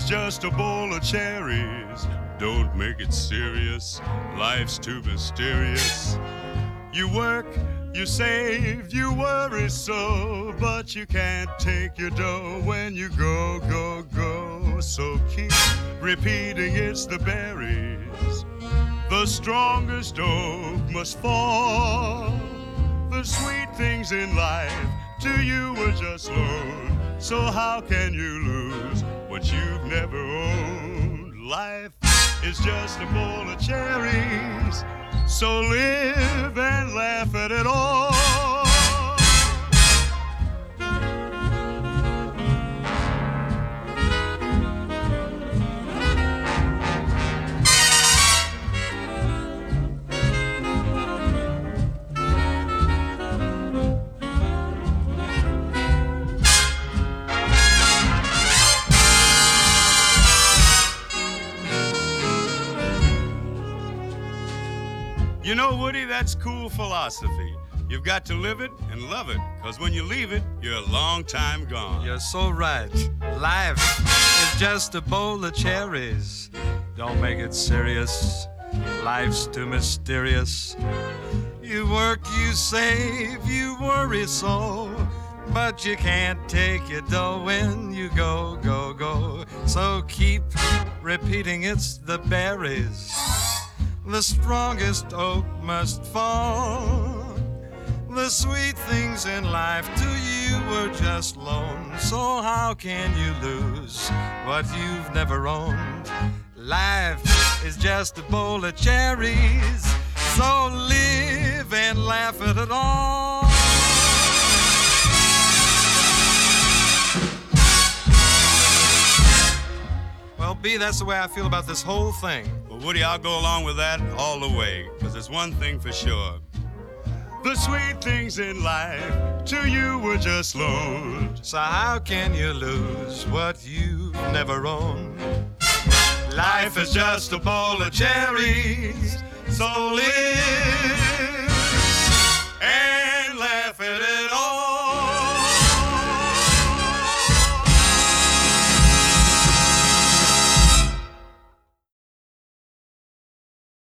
just a bowl of cherries. Don't make it serious, life's too mysterious. You work, you save, you worry so, but you can't take your dough when you go, go, go. So keep repeating it's the berries. The strongest oak must fall. The sweet things in life to you were just loan. So how can you lose what you've never owned? Life is just a bowl of cherries. So live and laugh at it all. You know, Woody, that's cool philosophy. You've got to live it and love it, because when you leave it, you're a long time gone. You're so right. Life is just a bowl of cherries. Don't make it serious. Life's too mysterious. You work, you save, you worry so, but you can't take your dough when you go, go, go. So keep repeating it's the berries. The strongest oak must fall. The sweet things in life to you were just loan. So how can you lose what you've never owned? Life is just a bowl of cherries. So live and laugh at it all. Well, B, that's the way I feel about this whole thing. Well, Woody, I'll go along with that all the way, because there's one thing for sure. The sweet things in life to you were just loaned. So how can you lose what you've never owned? Life is just a bowl of cherries, so live